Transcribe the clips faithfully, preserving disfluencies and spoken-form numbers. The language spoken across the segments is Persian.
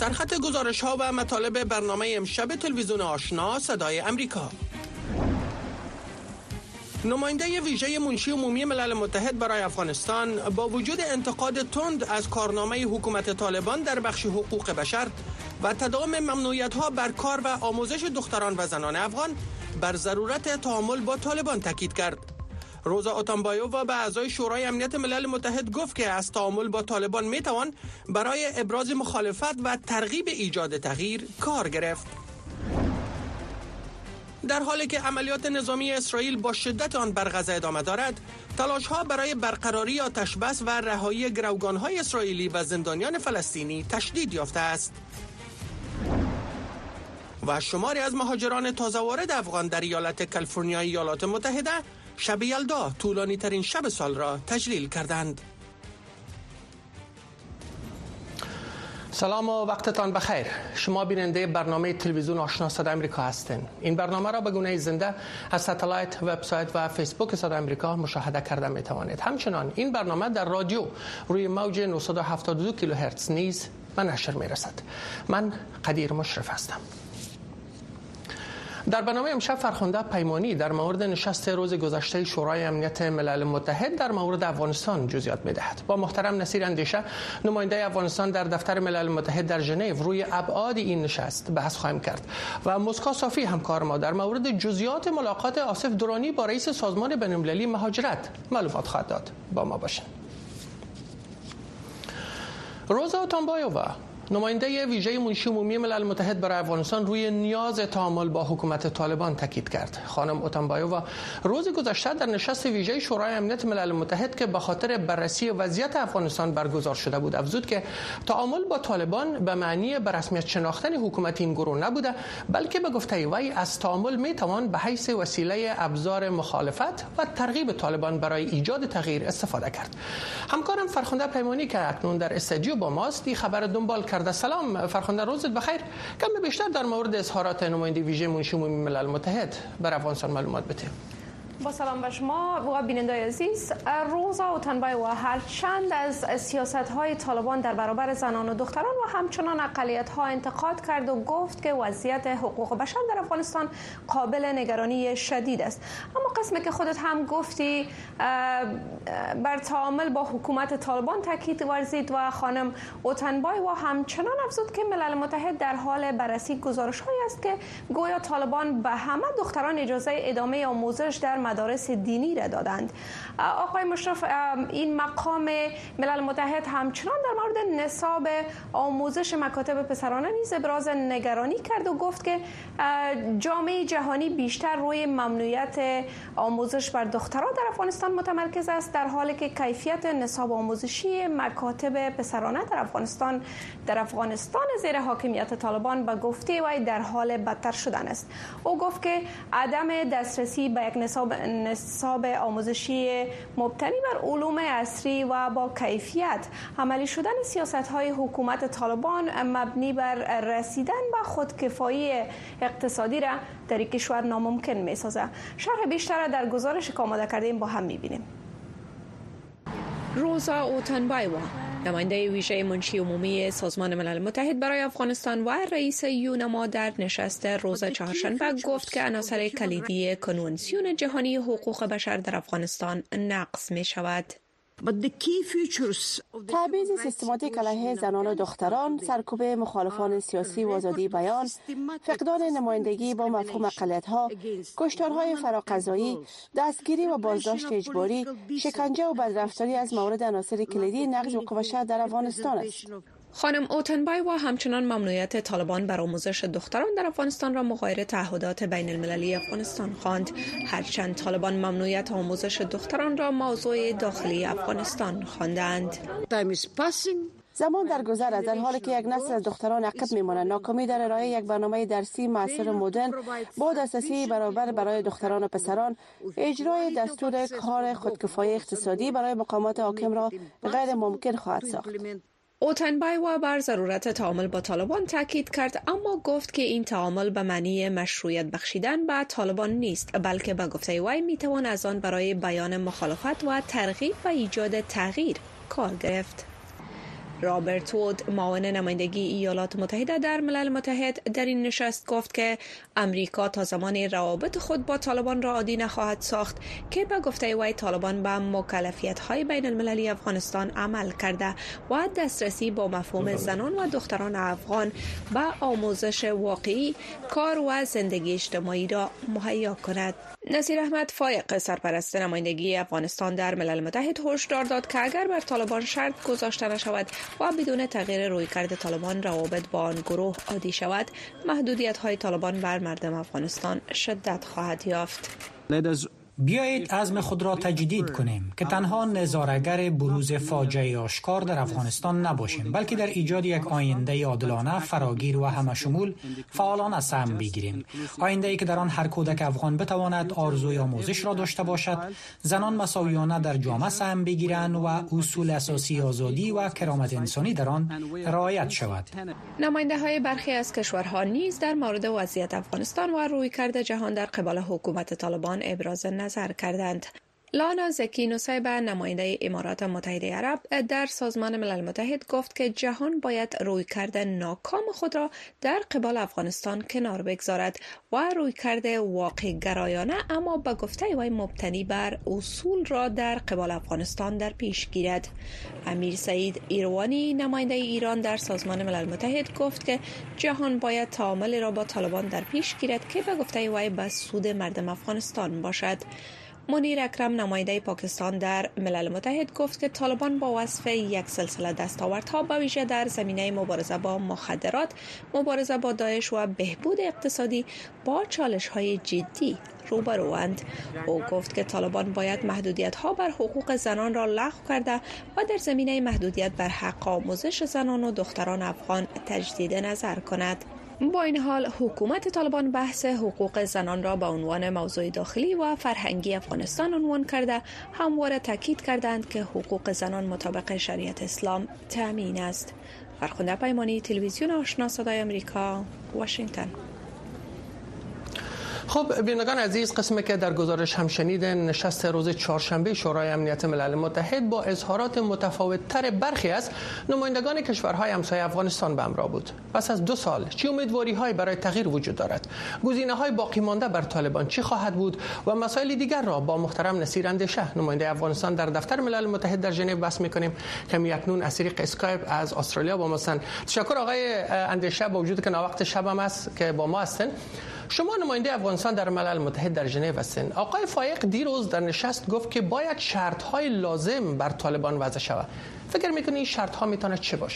سرخط گزارش‌ها و مطالب برنامه امشب تلویزیون آشنا صدای امریکا. نماینده ویژه منشی عمومی ملل متحد برای افغانستان با وجود انتقاد تند از کارنامه حکومت طالبان در بخش حقوق بشر و تداوم ممنوعیت‌ها بر کار و آموزش دختران و زنان افغان بر ضرورت تعامل با طالبان تاکید کرد. روزا اوتانبایووا به اعضای شورای امنیت ملل متحد گفت که از تعامل با طالبان میتوان برای ابراز مخالفت و ترغیب ایجاد تغییر کار گرفت. در حالی که عملیات نظامی اسرائیل با شدت آن بر غزه ادامه دارد، تلاش‌ها برای برقراری آتش‌بس و رهایی گروگان‌های اسرائیلی و زندانیان فلسطینی تشدید یافته است. و شماری از مهاجران تازه وارد افغان در ایالت کالیفرنیای ایالات متحده شب یلدا طولانی ترین شب سال را تجلیل کردند. سلام و وقتتان بخیر. شما بیننده برنامه تلویزیون آشنا صدای امریکا هستین. این برنامه را به گونه زنده از ستلایت، وبسایت و فیسبوک صدای امریکا مشاهده کرده می توانید. همچنان این برنامه در رادیو روی موج نهصد و هفتاد و دو کیلوهرتز نیز به نشر می رسد. من قدیر مشرف هستم. در برنامه امشب فرخنده پیمانی در مورد نشست روز گذشته شورای امنیت ملل متحد در مورد افغانستان جزئیات می‌دهد. با محترم نصیر اندیشه، نماینده افغانستان در دفتر ملل متحد در ژنو، روی ابعاد این نشست بحث خواهیم کرد و مسکا صافی همکار ما در مورد جزئیات ملاقات آصف درانی با رئیس سازمان بین‌المللی مهاجرت معلومات خواهد داد. با ما باشید. روزا اوتانبایووا، نماینده ویژه منشی عمومی ملل متحد برای افغانستان، روی نیاز تعامل با حکومت طالبان تاکید کرد. خانم اوتانبایووا روز گذشته در نشست ویژه شورای امنیت ملل متحد که به خاطر بررسی وضعیت افغانستان برگزار شده بود افزود که تعامل با طالبان به معنی به رسمیت شناختن حکومت این گروه نبوده، بلکه به گفته وی از تعامل می توان به حیث وسیله ابزار مخالفت و ترغیب طالبان برای ایجاد تغییر استفاده کرد. همکارم فرخنده پیمانی که اکنون در استودیو با ماست این خبر دنبال کرده. سلام فرخنده، روزت بخیر. کم بیشتر در مورد اظهارات نماینده ویژه منشی عمومی ملل متحد بر افغانستان معلومات بده. با سلام به شما و بینندگان عزیز. روزا اوتانبایووا هر چند از سیاست‌های طالبان در برابر زنان و دختران و همچنان اقلیت‌ها انتقاد کرد و گفت که وضعیت حقوق بشر در افغانستان قابل نگرانی شدید است. اما قسمی که خودت هم گفتی بر تعامل با حکومت طالبان تاکید ورزید و خانم اوتانبایووا همچنان افزود که ملل متحد در حال بررسی گزارش‌هایی است که گویا طالبان به همه دختران اجازه ادامه آموزش در مدارس دینی را دادند. آقای مشرف، این مقام ملل متحد همچنان در مورد نصاب آموزش مکاتب پسرانه نیز ابراز نگرانی کرد و گفت که جامعه جهانی بیشتر روی ممنوعیت آموزش بر دختران در افغانستان متمرکز است، در حالی که کیفیت نصاب آموزشی مکاتب پسرانه در افغانستان در افغانستان زیر حاکمیت طالبان به گفته وی در حال بدتر شدن است. او گفت که عدم دسترسی به یک نصاب نصاب آموزشی مبتنی بر علوم عصری و با کیفیت عملی شدن سیاست‌های حکومت طالبان مبنی بر رسیدن به خودکفایی اقتصادی را در این کشور ناممکن می‌سازد. شرح بیشتر در گزارش که آماده کردیم با هم می‌بینیم. روزا اوتانبایووا، نماینده ویژه منشی عمومی سازمان ملل متحد برای افغانستان و رئیس یونما در نشست روز چهارشنبه گفت که عناصر کلیدی کنوانسیون جهانی حقوق بشر در افغانستان نقض می شود. تبعیض سیستماتیک علیه زنان و دختران، سرکوب مخالفان سیاسی و آزادی بیان، فقدان نمایندگی با مفهوم اقلیت‌ها، کشتارهای فراقضایی، دستگیری و بازداشت اجباری، شکنجه و بدرفتاری از موارد عناصر کلیدی نقض حقوق بشر در افغانستان است. خانم اوتانبایووا همچنان ممنوعیت طالبان بر آموزش دختران در افغانستان را مغایر تعهدات بین المللی افغانستان خواند. هرچند طالبان ممنوعیت آموزش دختران را موضوع داخلی افغانستان خواندند. زمان در گذر است، در حالی که یک نسل از دختران عقب میمانند. ناکامی در ارائه یک برنامه درسی معاصر و مدرن با دسترسی برابر برای دختران و پسران، اجرای دستور کار خودکفایی اقتصادی برای مقامات حاکم را غیر ممکن خواهد ساخت. اوتانبایووا بر ضرورت تعامل با طالبان تاکید کرد، اما گفت که این تعامل به معنی مشروعیت بخشیدن به طالبان نیست، بلکه به گفته وی میتوان از آن برای بیان مخالفت و ترغیب و ایجاد تغییر کار گرفت. رابرت وود معاون نمایندگی ایالات متحده در ملل متحد در این نشست گفت که امریکا تا زمانی روابط خود با طالبان را عادی نخواهد ساخت که به گفته وی طالبان به مکلفیت‌های بین المللی افغانستان عمل کرده و دسترسی با مفهوم زنان و دختران افغان به آموزش واقعی، کار و زندگی اجتماعی را مهیا کند. نصیر احمد فایق سرپرست نمایندگی افغانستان در ملل متحد هشدار داد که اگر بر طالبان شرط گذاشته نشود و بدون تغییر رویکرد طالبان روابط با آن گروه عادی شود، محدودیت‌های طالبان بر مردم افغانستان شدت خواهد یافت. بیایید عزم خود را تجدید کنیم که تنها نظاره‌گر بروز فاجعه آشکار در افغانستان نباشیم، بلکه در ایجاد یک آینده عادلانه، فراگیر و همشمول فعالانه سهم بگیریم. آینده‌ای که در آن هر کودک افغان بتواند آرزوی آموزش را داشته باشد، زنان مساویانه در جامعه سهم بگیرند و اصول اساسی آزادی و کرامت انسانی در آن رعایت شود. نماینده‌های برخی از کشورها نیز در مورد وضعیت افغانستان و رویکرد جهان در قبال حکومت طالبان ابراز نظر کردند. لانا زکی نصیبه نماینده امارات متحده عرب در سازمان ملل متحد گفت که جهان باید رویکرد ناکام خود را در قبال افغانستان کنار بگذارد و رویکرد واقع گرایانه اما به گفته وی مبتنی بر اصول را در قبال افغانستان در پیش گیرد. امیر سعید ایروانی نماینده ایران در سازمان ملل متحد گفت که جهان باید تعامل را با طالبان در پیش گیرد که به گفته وی به سود مردم افغانستان باشد. منیر اکرم نماینده پاکستان در ملل متحد گفت که طالبان با وصف یک سلسله دستاوردها به ویژه در زمینه مبارزه با مخدرات، مبارزه با داعش و بهبود اقتصادی با چالش‌های جدی روبروند. او گفت که طالبان باید محدودیت‌ها بر حقوق زنان را لغو کرده و در زمینه محدودیت بر حق آموزش زنان و دختران افغان تجدید نظر کند. با این حال حکومت طالبان بحث حقوق زنان را به عنوان موضوع داخلی و فرهنگی افغانستان عنوان کرده همواره تاکید کردند که حقوق زنان مطابق شریعت اسلام تامین است. فرخنده پیمانی، تلویزیون آشنا صدای آمریکا، واشنگتن. خب بینندگان عزیز، قسمی که در گزارش هم شنیدن، نشست روز چهارشنبه شورای امنیت ملل متحد با اظهارات متفاوت‌تر برخی از نمایندگان کشورهای همسایه افغانستان به همراه بود. پس از دو سال چه امیدواری‌هایی برای تغییر وجود دارد؟ گزینه‌های باقی مانده بر طالبان چی خواهد بود و مسائل دیگر را با محترم نصیر اندیشه نماینده افغانستان در دفتر ملل متحد در ژنو بحث می‌کنیم که اکنون از طریق اسکایپ از استرالیا با ما هستند. تشکر آقای اندیشه، با وجود که وقت شب هم است که با ما هستند. شما نماینده افغانستان در ملل متحد در ژنو هستند. آقای فایق دیروز در نشست گفت که باید شرط‌های لازم بر طالبان وضع شود. فکر می‌کنید این شرط‌ها میتونه چه باشه؟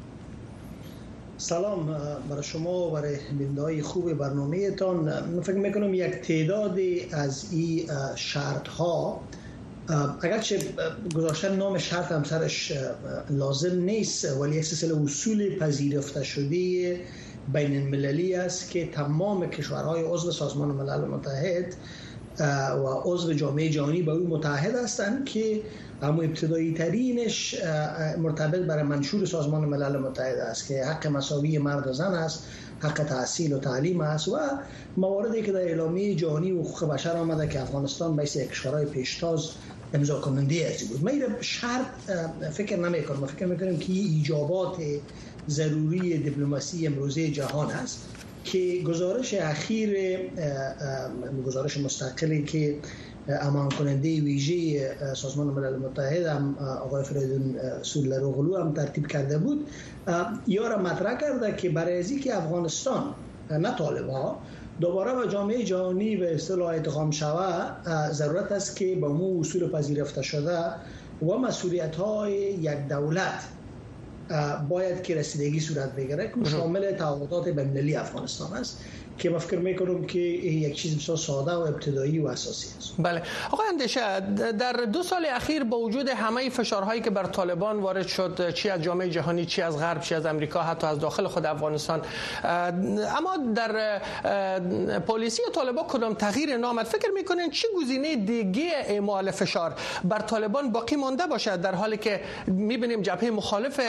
سلام برای شما و برای بیننده‌های خوب برنامه‌تان. من فکر می‌کنم یک تعدادی از این شرط‌ها، اگرچه گذاشتن نام شرط هم سرش لازم نیست، ولی یک سلسله اصول پذیرفته شده بین المللی است که تمام کشورهای عضو سازمان ملل متحد و عضو جامعه جهانی به او متحد هستند که اما ابتدایی ترینش مرتبط برای منشور سازمان ملل متحد است که حق مساوی مرد و زن است، حق تحصیل و تعلیم است و مواردی که در اعلامیه جهانی حقوق بشر آمده که افغانستان بایست یک کشورهای پیشتاز امضا کننده ازی بود. من شرط فکر نمی کنم. فکر میکنم که ایجابات ضروری دیپلماسی امروزه جهان است که گزارش اخیر گزارش مستقلی که امان کننده ویژه سازمان ملل متحد هم آقای فریدون سولروغلو هم ترتیب کرده بود، یا را مطرح کرده که برای ازی که افغانستان نه طالبان دوباره به جامعه جهانی به اصطلاح ادغام شود، ضرورت است که با مو اصول پذیرفته شده و مسئولیت‌های یک دولت باید که رسیدگی صورت بگیره که شامل تعهدات بین‌المللی افغانستان است که من فکر میکنم که یک چیز بسیار ساده و ابتدایی و اساسی است. بله آقای اندیشه، در دو سال اخیر با وجود همه فشارهایی که بر طالبان وارد شد، چی از جامعه جهانی، چی از غرب، چی از امریکا، حتی از داخل خود افغانستان، اما در پالیسی طالبان کدام تغییر نامد؟ فکر میکنین چه گزینه دیگه اعمال فشار بر طالبان باقی مانده باشد، در حالی که میبینیم جبهه مخالف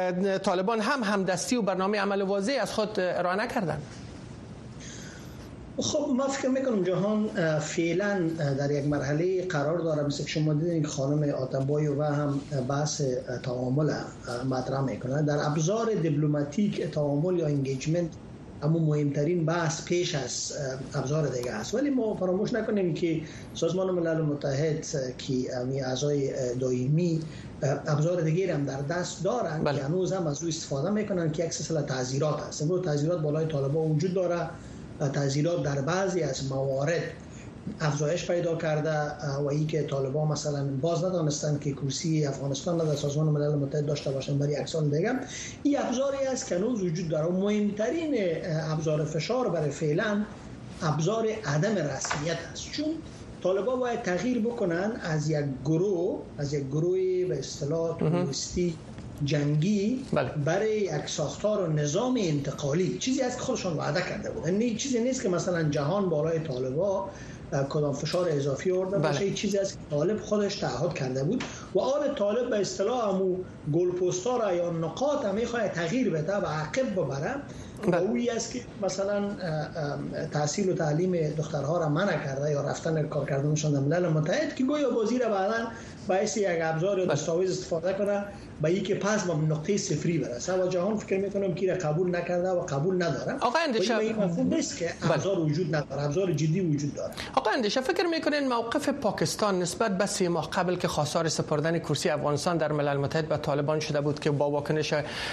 طالبان هم همدستی و برنامه عمل واضح از خود ارائه نکردن؟ خب ما فکر میکنم جهان فعلا در یک مرحله قرار داره. مثل که شما دیدین خانم آتنبایووا هم بحث تعامل مطرح میکنه. در ابزار دیپلماتیک تعامل یا انگیجمنت اما مهمترین بحث پیش از ابزار دیگه است. ولی ما فراموش نکنیم که سازمان ملل متحد که امی اعضای دائمی ابزار دیگه هم در دست دارن که هنوز هم از او استفاده میکنن که یک سلسله تعزیرات هست. امروز تعزیرات بالای طالبان وجود داره. تعزیرات در بعضی از موارد افزایش پیدا کرده و ای که طالبان مثلا باز ندانستند که کرسی افغانستان در سازمان ملل متحد داشته باشند برای یک سال دیگه. این ابزاری است که هنوز وجود داره و مهمترین ابزار فشار برای فعلا ابزار عدم رسمیت است، چون طالبان باید تغییر بکنن از یک گروه از یک گروه به اصطلاح تروریستی جنگی بله. برای یک ساختار و نظام انتقالی، چیزی است که خودشان وعده کرده بود. این چیزی نیست که مثلا جهان بالای طالبان کدام فشار اضافی آورده باشه. این چیزی است که طالب خودش تعهد کرده بود و آن طالب به اصطلاح همو گلپوستا را یا نقاط هم میخواد تغییر بده و عقب ببره. و اویی است که مثلا تحصیل و تعلیم دخترها را منع کرده یا رفتن کار کردنشان در ملل متحد که گویا بازی را بعداً باعث یک ابزار یا دستاویز استفاده کنه با اینکه پس به نقطه صفری برسه و جهان فکر میکنم که را قبول نکرده و قبول نداره. آقا اندیشه این مفهوم نیست که ابزار وجود نداره، ابزار جدی وجود داره. آقا اندیشه فکر میکنین موقف پاکستان نسبت به سه ماه قبل که خواستار سپردن کرسی افغانستان در ملل متحد به طالبان شده بود که با واکنش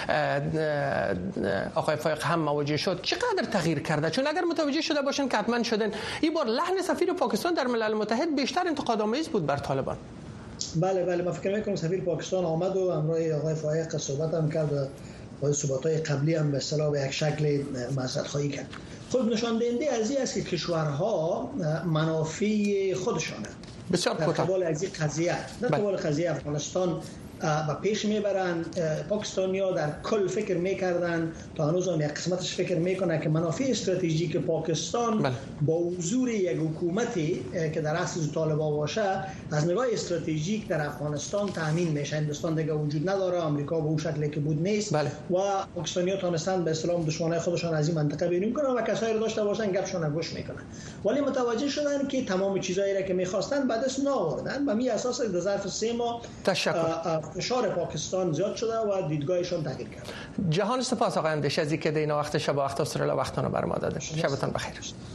آقای فایق هم مواجه شد، چقدر تغییر کرده؟ چون اگر متوجه شده باشن که حتما شدن این بار لحن سفیر پاکستان در ملل متحد بیشتر انتقادآمیز بود بر طالبان. بله بله، من فکر میکنم سفیر پاکستان آمد و همراه آقای فایق صحبت هم کرد و با صحبت‌های قبلی هم به اصطلاح به یک شکل معذرت خواهی کرد. خود نشان دهنده از این است که کشورها منافع خودشانه بسیار در قبال از این قضیه در قبال قضیه افغانستان و پیش میبرن. پاکستانی‌ها در کل فکر میکردن، تا هنوز هم یک قسمتش فکر میکنه که منافع استراتژیک پاکستان بله. با حضور یک حکومتی که در اصل طالبان باشه از نگاه استراتژیک در افغانستان تامین میشه. هندوستان دیگه وجود نداره، آمریکا به اون شکلی که بود نیست بله. و پاکستانی‌ها تونستن به اصطلاح دشمنای خودشان از این منطقه بیرون کنن و کسایی رو داشته باشن گپشون گوش میکنن. ولی متوجه شدن که تمام چیزایی را که میخواستن بعد از نآوردن و می اساس در ظرف سه ماه فشار پاکستان زیاد شده و دیدگاهشان تغییر کرد. جهان سپاس آقای اندیشه از اینکه دینا وقت شب و وقت استرالیا وقتانو بر ما دادن. شبتون بخیر.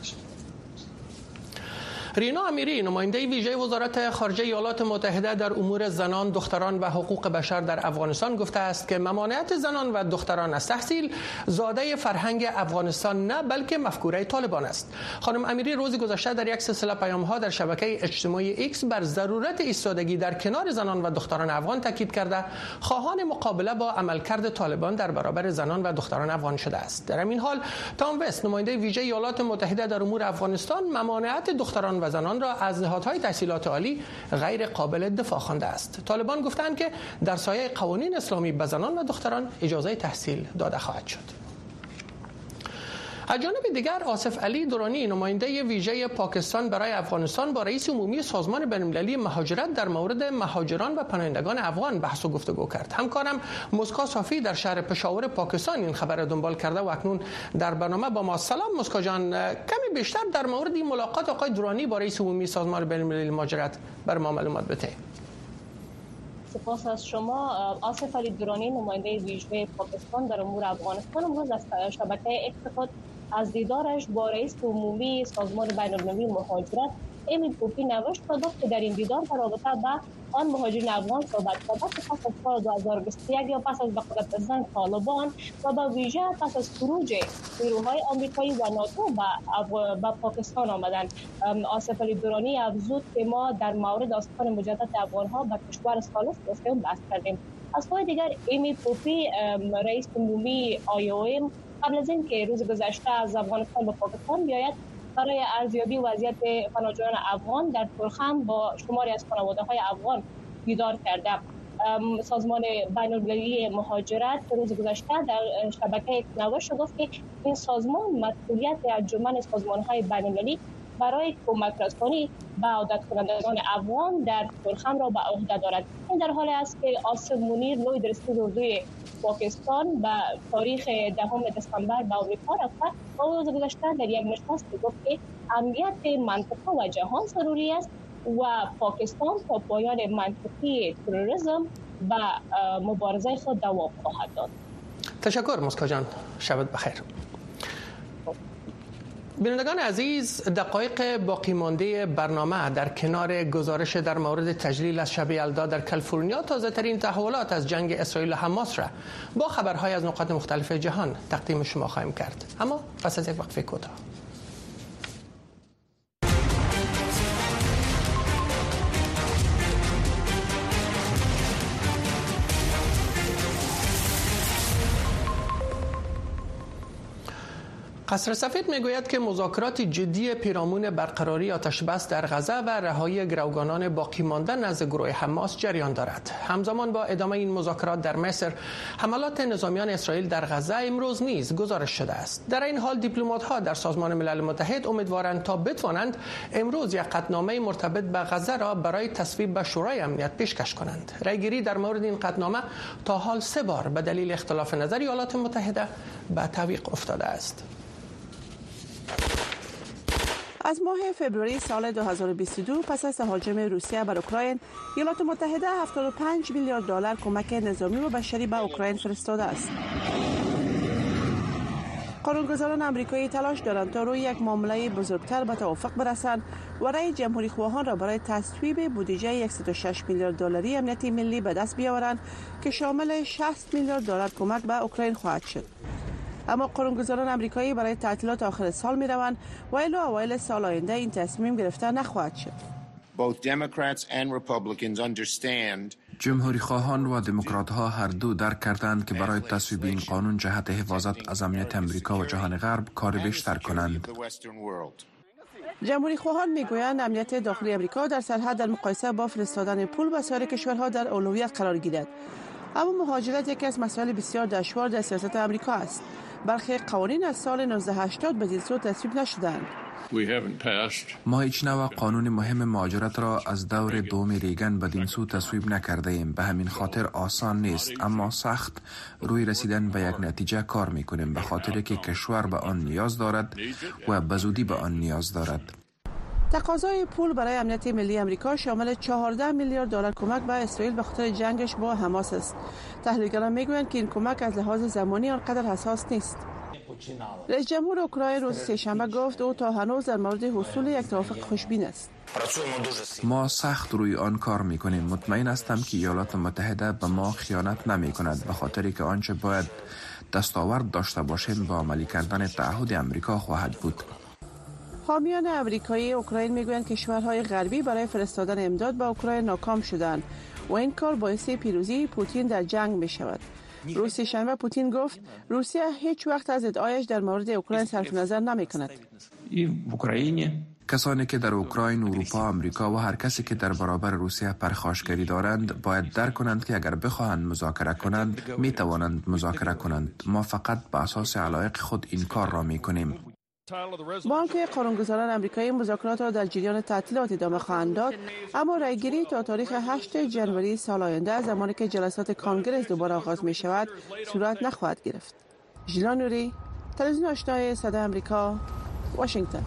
رینا امیری نماینده ویژه وزارت خارجه ایالات متحده در امور زنان، دختران و حقوق بشر در افغانستان گفته است که ممانعت زنان و دختران از تحصیل زاده فرهنگ افغانستان نه بلکه مفکوره طالبان است. خانم امیری روز گذشته در یک سلسله پیام‌ها در شبکه اجتماعی ایکس بر ضرورت ایستادگی در کنار زنان و دختران افغان تاکید کرده خواهان مقابله با عملکرد طالبان در برابر زنان و دختران افغان شده است. در همین حال تام وست نماینده ویژه ایالات متحده در امور افغانستان ممانعت دختران و زنان را از نهادهای تحصیلات عالی غیر قابل دفاع خوانده است. طالبان گفتند که در سایه قوانین اسلامی به زنان و دختران اجازه تحصیل داده خواهد شد. از جانب دیگر آصف علی درانی نماینده ویژه پاکستان برای افغانستان با رئیس عمومی سازمان بین‌المللی مهاجرت در مورد مهاجران و پناهندگان افغان بحث و گفتگو کرد. همکارم مسکا صافی در شهر پشاور پاکستان این خبر دنبال کرده و اکنون در برنامه با ما. سلام مسکا جان، کمی بیشتر در مورد این ملاقات آقای درانی با رئیس عمومی سازمان بین‌المللی مهاجرت بر ما معلومات بده. سپاس از شما. آصف علی درانی نماینده ویژه پاکستان در امور افغانستان امروز از شبکه اکس از دیدارش با رئیس عمومی سازمان بین‌المللی مهاجرت امی پوپی نوشت و گفت که در این دیدار در رابطه با آن مهاجرین افغان صحبت کرد که پس از سال دو هزار و بیست و یک یا پس از به قدرت رسیدن طالبان و با ویژه پس از خروج نیروهای آمریکایی و ناتو به پاکستان آمدند. آصف علی درانی افزود که ما در مورد آستان مجدد افغانها به کشور ثالث گفتیم بحث کردیم. از سوی دیگر امی پوپی رئیس عمومی آی او ام قبل از اینکه روز گذشته از افغانستان به پاکستان بیاید برای ارزیابی وضعیت پناهجویان افغان در ترخم با شماری از خانواده‌های افغان دیدار کرده. سازمان بین‌المللی مهاجرت روز گذشته در شبکه نوشت گفت که این سازمان مسئولیت انجمن سازمان‌های بین‌المللی برای کمک رسانی به عودت کنندگان افغان در ترخم را به عهده دارد. این در حالی است که آصف منیر لوی درستی اردوی پاکستان به تاریخ دهم دسامبر به آمریکا رفت و روز گذشته در یک نشست گفت که امنیت منطقه و جهان ضروری است و پاکستان تا پایان منطقی تروریسم و مبارزه خود دوام خواهد داد. تشکر مسکا جان، شبت بخیر. بینندگان عزیز، دقایق باقی مانده برنامه در کنار گزارش در مورد تجلیل از شب یلدا در کالیفرنیا تازه ترین تحولات از جنگ اسرائیل و حماس را با خبرهای از نقاط مختلف جهان تقدیم شما خواهیم کرد، اما پس از یک وقفه کوتاه. قصر سفید میگوید که مذاکرات جدی پیرامون برقراری آتش بس در غزه و رهایی گروگانان باقی مانده نزد گروه حماس جریان دارد. همزمان با ادامه این مذاکرات در مصر، حملات نظامیان اسرائیل در غزه امروز نیز گزارش شده است. در این حال دیپلمات‌ها در سازمان ملل متحد امیدوارند تا بتوانند امروز یک قطعنامه مرتبط به غزه را برای تصویب به شورای امنیت پیشکش کنند. رأیگیری در مورد این قطعنامه تا حال سه بار به دلیل اختلاف نظر ایالات متحده به تعویق افتاده است. از ماه فوریه سال دو هزار و بیست و دو پس از تهاجم روسیه بر اوکراین، ایالات متحده هفتاد و پنج میلیارد دلار کمک نظامی و بشری به اوکراین فرستاده است. قانونگذاران آمریکایی تلاش دارند تا روی یک معامله بزرگتر به توافق برسند و رأی جمهوری خواهان را برای تصویب بودجه صد و شش میلیارد دلاری امنیت ملی به دست بیاورند که شامل شصت میلیارد دلار کمک به اوکراین خواهد شد. اما قانونگذاران آمریکایی برای تعطیلات آخر سال می روند و الی اوایل سال آینده این تصمیم گرفته نخواهد شد. جمهوری خواهان و دموکرات ها هر دو درک کردند که برای تصویب این قانون جهت حفاظت از امنیت امریکا و جهان غرب کار بیشتر کنند. جمهوری خواهان میگویند امنیت داخلی امریکا در سرحد در مقایسه با فرستادن پول به سایر کشورها در اولویت قرار گیرد. اما مهاجرت یکی از مسائل بسیار دشوار در سیاست آمریکا است. برخی قوانین از سال نوزده هشتاد به این صورت تصویب نشدند. ما هیچ نوع قانون مهم مهاجرت را از دور دوم ریگن بدین سو تصویب نکرده ایم. به همین خاطر آسان نیست، اما سخت روی رسیدن به یک نتیجه کار میکنیم، به خاطر که کشور به آن نیاز دارد و به زودی به آن نیاز دارد. تقاضای پول برای امنیت ملی امریکا شامل چهارده میلیارد دلار کمک به اسرائیل به خاطر جنگش با حماس است. تحلیلگران میگویند که این کمک از لحاظ زمانی آنقدر حساس نیست. رئیس جمهور اوکراین روز سه‌شنبه گفت او تا هنوز در مورد حصول یک توافق خوشبین است. ما سخت روی آن کار میکنیم. مطمئن هستم که ایالات متحده به ما خیانت نمی کند، به خاطری که آنچه باید دستاورد داشته باشیم با عملی کردن تعهد امریکا خواهد بود. حامیان امریکایی اوکراین میگویند کشورهای غربی برای فرستادن امداد به اوکراین ناکام شدند و این کار باعث پیروزی پوتین در جنگ می شود. روز سه‌شنبه پوتین گفت روسیه هیچ وقت از ادعایش در مورد اوکراین صرف نظر نمی کند. کسانی که در اوکراین، اروپا، آمریکا و هر کسی که در برابر روسیه پرخاشگری دارند باید درک کنند که اگر بخواهند مذاکره کنند می توانند مذاکره کنند. ما فقط به اساس علایق خود این کار را می کنیم. با آنکه قانونگذاران آمریکایی مذاکرات را در جریان تعطیلات ادامه خواهند داد، اما رأیگیری تا تاریخ هشتم ژانویه سال آینده، زمانی که جلسات کانگرس دوباره آغاز می شود، صورت نخواهد گرفت. ژیلا نوری، تلویزیون آشنای صدای آمریکا، واشنگتن.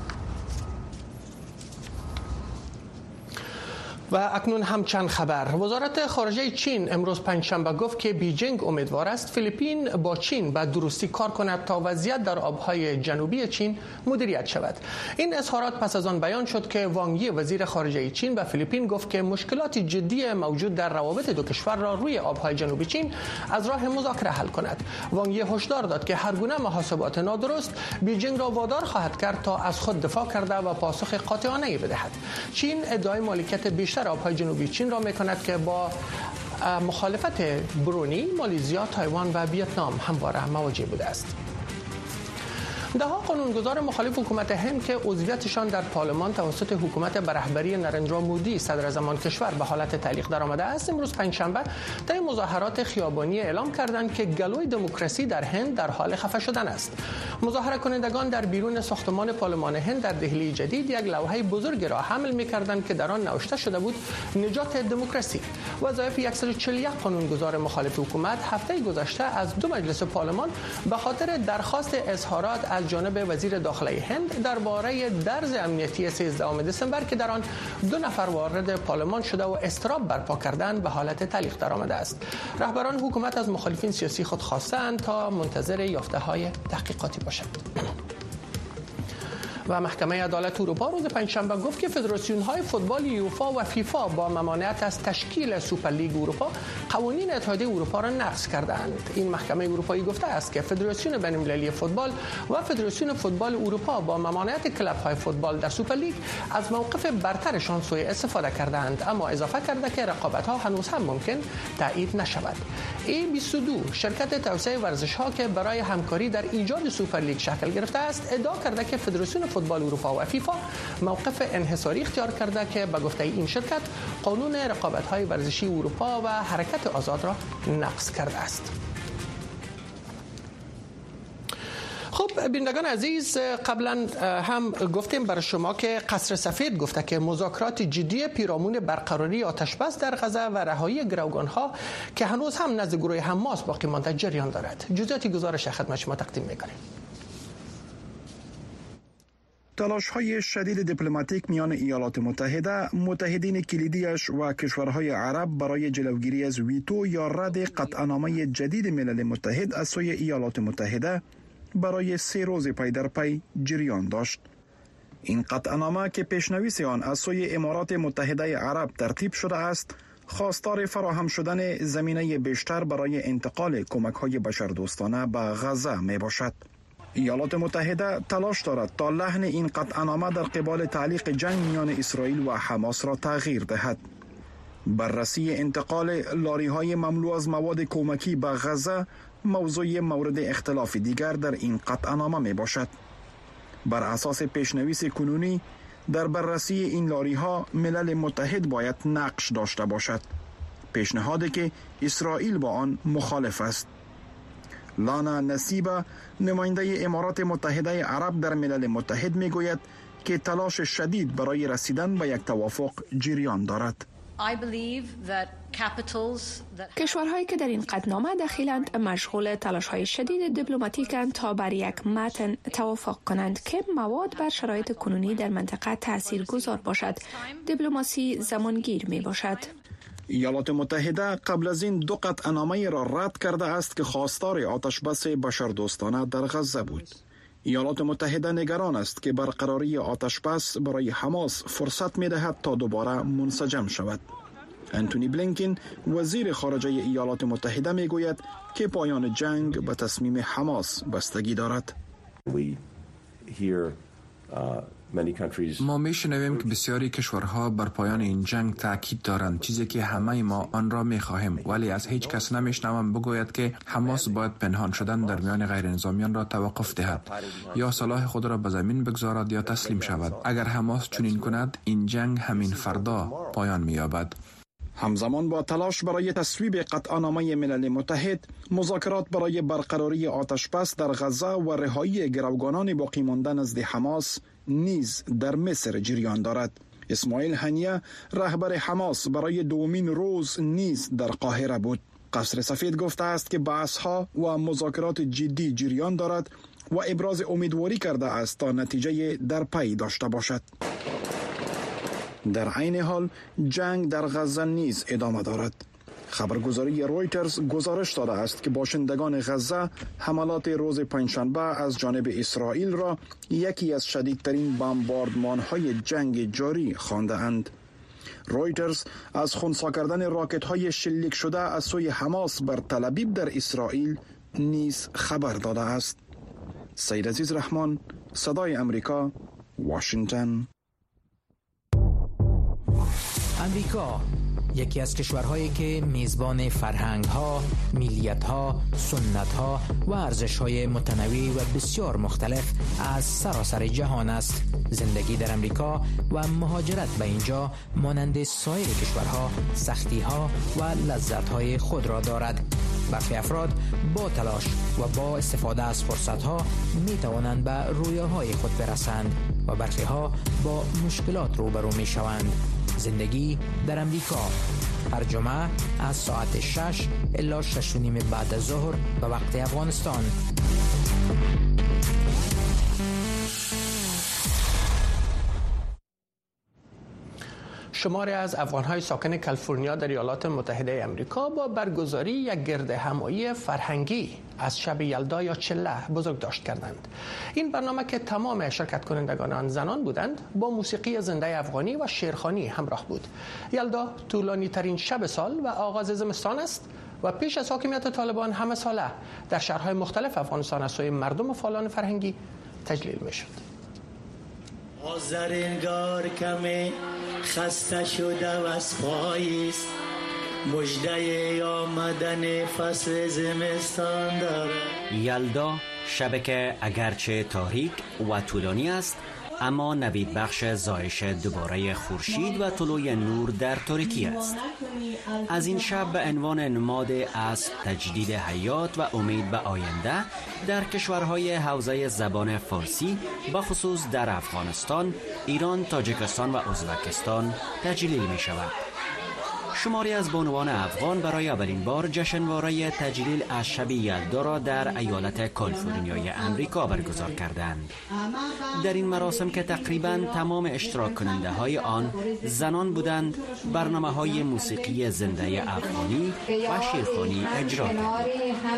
و اکنون هم چند خبر. وزارت خارجه چین امروز پنجشنبه گفت که بیجینگ امیدوار است فیلیپین با چین به درستی کار کند تا وضعیت در آبهای جنوبی چین مدیریت شود. این اظهارات پس از آن بیان شد که وانگ یی وزیر خارجه چین به فیلیپین گفت که مشکلات جدی موجود در روابط دو کشور را روی آبهای جنوبی چین از راه مذاکره حل کند. وانگ یی هشدار داد که هر گونه محاسبات نادرست بیجینگ را وادار خواهد کرد تا از خود دفاع کرده و پاسخ قاطعانه بدهد. چین ادعای مالکیت بیشتر آبهای جنوبی چین را میکند که با مخالفت برونی، مالزیا، تایوان و ویتنام همواره مواجه بوده است. دهها قانونگذار مخالف حکومت هند که عضویتشان در پارلمان توسط حکومت به رهبری نرندرا مودی صدراعظم کشور به حالت تعلیق درآمده است، امروز پنجشنبه طی مظاهرات خیابانی اعلام کردند که گلوی دموکراسی در هند در حال خفه شدن است. مظاهره کنندگان در بیرون ساختمان پارلمان هند در دهلی جدید یک لوحه بزرگ را حمل می‌کردند که در آن نوشته شده بود نجات دموکراسی. وظایف صد و چهل و یک قانونگذار مخالف حکومت هفته گذشته از دو مجلس پارلمان به خاطر درخواست اظهارات از جانب وزیر داخلی هند درباره درز امنیتی سیزدهم دسامبر که در آن دو نفر وارد پارلمان شده و اضطراب برپا کردن به حالت تعلیق درآمده است. رهبران حکومت از مخالفین سیاسی خود خواستند تا منتظر یافته‌های تحقیقاتی باشند. و محکمه عدالت اروپا روز پنجشنبه گفت که فدراسیون‌های فوتبال یوفا و فیفا با ممانعت از تشکیل سوپرلیگ اروپا قوانین اتحادیه اروپا را نقض کردند. این محکمه اروپایی گفته است که فدراسیون بین‌المللی فوتبال و فدراسیون فوتبال اروپا با ممانعت کلب‌های فوتبال در سوپرلیگ از موقف برترشان سوء استفاده کردند، اما اضافه کرده که رقابت‌ها هنوز هم ممکن تایید نشود. ای بیست و دو شرکت توسعه ورزش‌ها که برای همکاری در ایجاد سوپرلیگ شکل گرفته است، ادعا کرده که فدراسیون فوتبال اروپا و فیفا موقف انحصاری اختیار کرده که به گفته این شرکت قانون رقابت‌های ورزشی اروپا و حرکت آزاد را نقض کرده است. خب بینندگان عزیز، قبلا هم گفتیم برای شما که قصر سفید گفته که مذاکرات جدی پیرامون برقراری آتشبس در غزه و رهایی گروگان‌ها که هنوز هم نزد گروه حماس باقی مانده جریان دارد. جزئیات گزارش خدمت شما تقدیم می‌کنیم. تلاش‌های شدید دیپلماتیک میان ایالات متحده، متحدین کلیدیش و کشورهای عرب برای جلوگیری از ویتو یا رد قطعنامه جدید ملل متحد از سوی ایالات متحده برای سه روز پی در پی جریان داشت. این قطعنامه که پیشنویس آن از سوی امارات متحده عرب ترتیب شده است، خواستار فراهم شدن زمینه بیشتر برای انتقال کمک‌های بشردوستانه به غزه می باشد. ایالات متحده تلاش دارد تا لحن این قطعنامه در قبال تعلیق جنگ میان اسرائیل و حماس را تغییر دهد. بررسی انتقال لاری‌های مملو از مواد کمکی به غزه موضوع مورد اختلاف دیگر در این قطعنامه می باشد. بر اساس پیشنویس کنونی، در بررسی این لاری‌ها ملل متحد باید نقش داشته باشد، پیشنهادی که اسرائیل با آن مخالف است. لانا نصیبه، نماینده امارات متحده عرب در ملل متحد می گوید که تلاش شدید برای رسیدن به یک توافق جریان دارد. کشورهایی که در این قطعنامه دخیلند مشغول تلاش‌های شدید دیپلماتیکند تا بر یک متن توافق کنند که مواد بر شرایط کنونی در منطقه تاثیرگذار باشد. دیپلماسی زمانگیر می باشد. ایالات متحده قبل از این دو قطعنامه را رد کرده است که خواستار آتشبس بشردوستانه در غزه بود. ایالات متحده نگران است که برقراری آتشبس برای حماس فرصت می دهد تا دوباره منسجم شود. انتونی بلینکن، وزیر خارجه ایالات متحده، می گوید که پایان جنگ به تصمیم حماس بستگی دارد. ما می شنویم که بسیاری کشورها بر پایان این جنگ تاکید دارند، چیزی که همه ما آن را می خواهیم، ولی از هیچ کس نمی شنوم بگوید که حماس باید پنهان شدن در میان غیر نظامیان را توقف دهد یا سلاح خود را به زمین بگذارد یا تسلیم شود. اگر حماس چنین کند، این جنگ همین فردا پایان می یابد. همزمان با تلاش برای تصویب قطعنامه ملل متحد، مذاکرات برای برقراری آتشبس در غزه و رهایی گروگانان باقی مانده نزد حماس نیز در مصر جریان دارد. اسماعیل هنیه، رهبر حماس، برای دومین روز نیز در قاهره بود. قصر سفید گفته است که بحث‌ها و مذاکرات جدی جریان دارد و ابراز امیدواری کرده است تا نتیجه در پی داشته باشد. در عین حال جنگ در غزه نیز ادامه دارد. خبرگزاری رویترز گزارش داده است که باشندگان غزه حملات روز پنجشنبه از جانب اسرائیل را یکی از شدیدترین بمباردمان‌های جنگ جاری خوانده اند. رویترز از خنثی کردن راکت‌های شلیک شده از سوی حماس بر تل‌آبیب در اسرائیل نیز خبر داده است. سید عزیز رحمان، صدای امریکا، واشنگتن. امریکا، یکی از کشورهایی که میزبان فرهنگ‌ها، ملیت‌ها، سنت‌ها و ارزش‌های متنوع و بسیار مختلف از سراسر جهان است. زندگی در امریکا و مهاجرت به اینجا مانند سایر کشورها سختی‌ها و لذت‌های خود را دارد. برخی افراد با تلاش و با استفاده از فرصت‌ها می‌توانند به رویاهای خود برسند و برخی ها با مشکلات روبرو می‌شوند. زندگی در امریکا هر جمعه از ساعت شش الی شش و نیم بعد از ظهر به وقت افغانستان. شماری از افغان‌های ساکن کالیفرنیا در ایالات متحده آمریکا با برگزاری یک گرد همایی فرهنگی از شب یلدا یا چله بزرگداشت کردند. این برنامه که تمام شرکت کنندگان آن زنان بودند، با موسیقی زنده افغانی و شعرخوانی همراه بود. یلدا طولانی ترین شب سال و آغاز زمستان است و پیش از حاکمیت طالبان همه ساله در شهرهای مختلف افغانستان از سوی مردم و فعالان فرهنگی تجلیل می‌شد. آذرنگار کمی خسته شده و از پاییست، مژده آمدن فصل زمستان داره. یلدا شب که اگرچه تاریک و طولانی است، اما نوید بخش زایش دوباره خورشید و طلوع نور در تاریکی است. از این شب به عنوان نماد از تجدید حیات و امید به آینده در کشورهای حوزه زبان فارسی، بخصوص در افغانستان، ایران، تاجیکستان و ازبکستان تجلیل می شود. شماری از بانوان افغان برای اولین بار جشنواره تجلیل از شب یلدا را در ایالت کالیفرنیای امریکا برگزار کردند. در این مراسم که تقریباً تمام اشتراک کننده های آن زنان بودند، برنامه های موسیقی زنده افغانی و شعرخوانی اجرا کردند.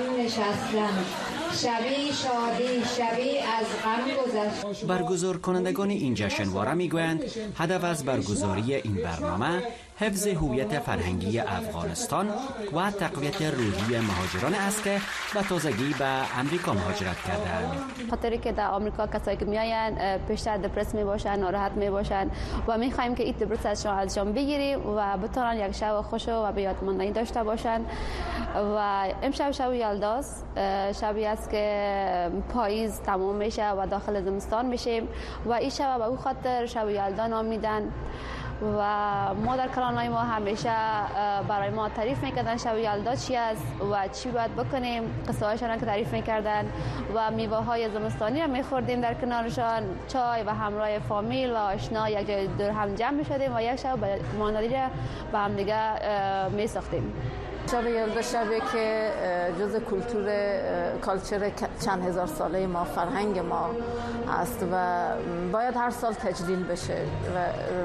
شبی شادی، شبی از غم گذشت. برگزار کنندگان این جشنواره میگویند هدف از برگزاری این برنامه حفظ هویت فرهنگی افغانستان و تقویت روحی مهاجران است که به تازگی به امریکا مهاجرت کردند. خاطری که در آمریکا کسایی که میآیند بیشتر دپرس می باشند، ناراحت می باشند و میخوایم که این دپرس ازشان ازشان بگیریم و بتونن یک شب خوش و به یاد ماندنی داشته باشند. و امشب شب یلداست، شبی است که پاییز تمام میشه و داخل زمستان میشیم و این شب به او خاطر شب یلدا نام میدن و ما در کانال‌های ما همیشه برای ما تعریف میکردن شب یلدا چی است و چی باید بکنیم، قصه هایشان که تعریف میکردن و میوه های زمستانی را میخوردیم در کنارشان، چای و همراه فامیل و آشنا یک جای دور هم جمع میشدیم و یک شب ماندنی را به هم دیگه میساختیم. شب یلدا شبی که جز کلتور کالچر چند هزار ساله ما، فرهنگ ما است و باید هر سال تجلیل بشه و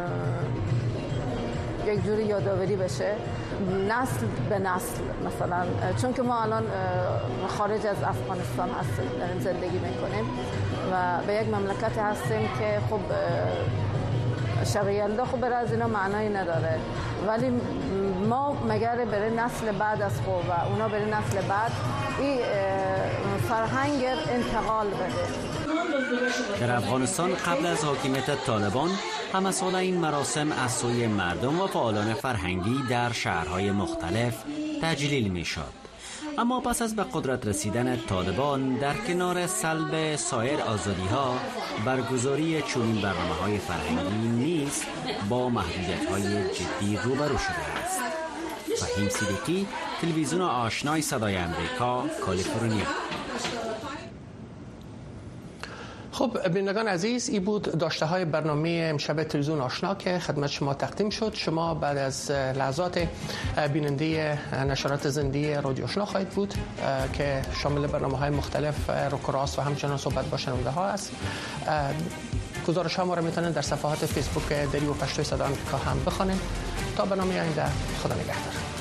یک جوری یادآوری بشه نسل به نسل. مثلا چون که ما الان خارج از افغانستان هستیم، داریم زندگی میکنیم و به یک مملکت هستیم که خب شب یلدا خب برای از اینا معنایی نداره، ولی ما مگر برای نسل بعد از خود و اونا برای نسل بعد این فرهنگ انتقال بده. در افغانستان قبل از حاکمیت طالبان همه ساله این مراسم از سوی مردم و فعالان فرهنگی در شهرهای مختلف تجلیل می شد. اما پس از به قدرت رسیدن طالبان در کنار سلب سایر آزادی ها، برگزاری چنین برنامه های فرهنگی نیز با محدودیت های جدی روبرو شده است. فهیم صدیقی، تلویزیون آشنای صدای امریکا، کالیفرنیا. خب بینندگان عزیز، این بود داشته های برنامه امشب تلویزیون آشنا که خدمت شما تقدیم شد. شما بعد از لحظات بیننده نشرات زنده رادیو آشنا خواهید بود که شامل برنامه های مختلف روک و راست و همچنان صحبت با شنونده ها است. گزارش ها ما را میتونید در صفحات فیسبوک دری و پشتوی صدای آمریکا هم بخوانید. تا برنامه آینده، خدا نگهدار.